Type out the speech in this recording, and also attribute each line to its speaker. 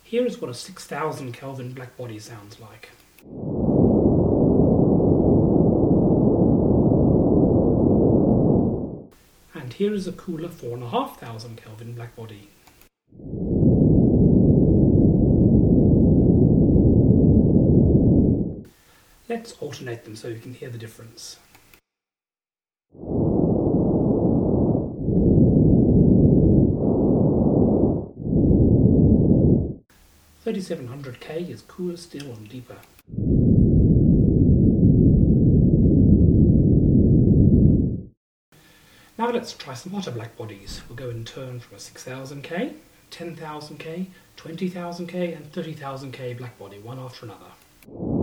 Speaker 1: Here is what a 6000 Kelvin black body sounds like. And here is a cooler 4500 Kelvin black body. Let's alternate them so you can hear the difference. $3700K is cooler still and deeper. Now let's try some hotter black bodies. We'll go in turn from a 6000K, 10,000K, 20,000K and 30,000K black body, one after another.